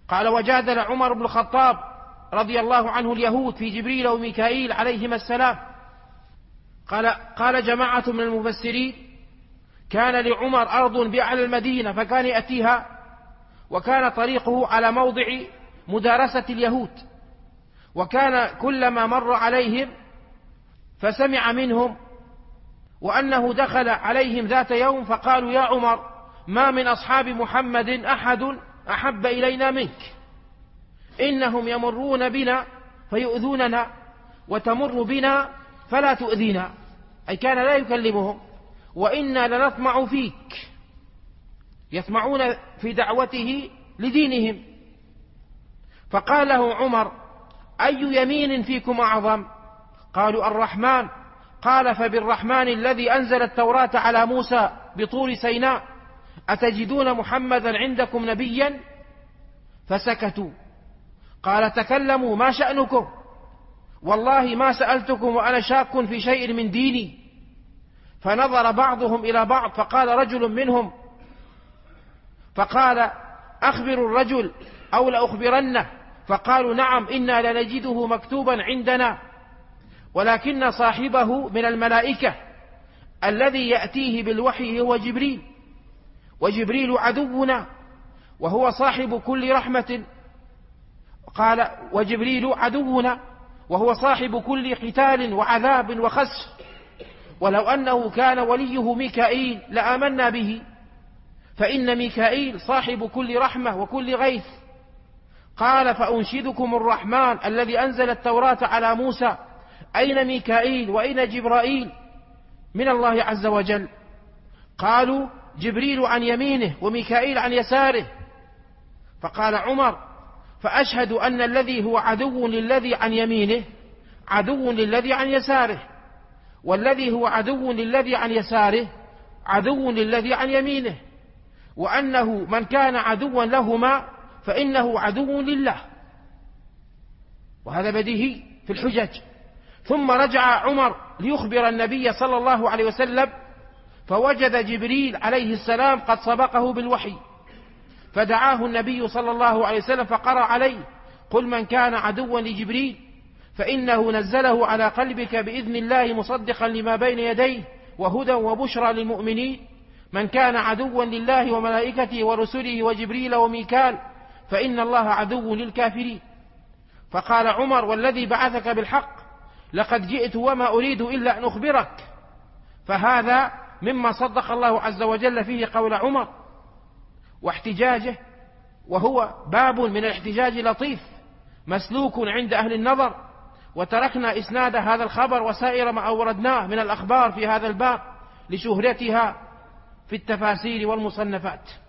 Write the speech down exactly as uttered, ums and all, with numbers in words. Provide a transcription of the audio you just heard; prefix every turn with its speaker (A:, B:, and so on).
A: قال: وجادل عمر بن الخطاب رضي الله عنه اليهود في جبريل وميكائيل عليهما السلام. قال قال جماعة من المفسرين: كان لعمر أرض بأعلى المدينة فكان يأتيها، وكان طريقه على موضع مدارسة اليهود، وكان كلما مر عليهم فسمع منهم، وأنه دخل عليهم ذات يوم فقالوا: يا عمر، ما من أصحاب محمد أحد أحب إلينا منك، إنهم يمرون بنا فيؤذوننا وتمر بنا فلا تؤذينا، أي كان لا يكلمهم، وإنا لنطمع فيك، يطمعون في دعوته لدينهم. فقال له عمر: أي يمين فيكم أعظم؟ قالوا: الرحمن. قال: فبالرحمن الذي أنزل التوراة على موسى بطور سيناء أتجدون محمدا عندكم نبيا؟ فسكتوا. قال: تكلموا، ما شأنكم؟ والله ما سألتكم وأنا شاك في شيء من ديني. فنظر بعضهم إلى بعض، فقال رجل منهم فقال: أخبروا الرجل أو لأخبرنه. فقالوا: نعم، إنا لنجده مكتوبا عندنا، ولكن صاحبه من الملائكة الذي يأتيه بالوحي هو جبريل، وجبريل عدونا وهو صاحب كل رحمة. قال: وجبريل عدونا وهو صاحب كل قتال وعذاب وخسف، ولو أنه كان وليه ميكائيل لآمنا به، فإن ميكائيل صاحب كل رحمة وكل غيث. قال: فأنشدكم الرحمن الذي أنزل التوراة على موسى، أين ميكائيل وأين جبرائيل من الله عز وجل؟ قالوا: جبريل عن يمينه وميكائيل عن يساره. فقال عمر: فأشهد أن الذي هو عدو للذي عن يمينه عدو للذي عن يساره، والذي هو عدو للذي عن يساره عدو للذي عن يمينه، وأنه من كان عدوا لهما فإنه عدو لله. وهذا بديهي في الحجج. ثم رجع عمر ليخبر النبي صلى الله عليه وسلم، فوجد جبريل عليه السلام قد سبقه بالوحي، فدعاه النبي صلى الله عليه وسلم فقرأ عليه: قل من كان عدوا لجبريل فإنه نزله على قلبك بإذن الله مصدقا لما بين يديه وهدى وبشرى للمؤمنين. من كان عدوا لله وملائكته ورسله وجبريل وميكال فإن الله عدو للكافرين. فقال عمر: والذي بعثك بالحق لقد جئت وما أريد إلا أن أخبرك. فهذا مما صدق الله عز وجل فيه قول عمر واحتجاجه، وهو باب من الاحتجاج لطيف مسلوك عند أهل النظر. وتركنا إسناد هذا الخبر وسائر ما أوردناه من الأخبار في هذا الباب لشهرتها في التفاسير والمصنفات.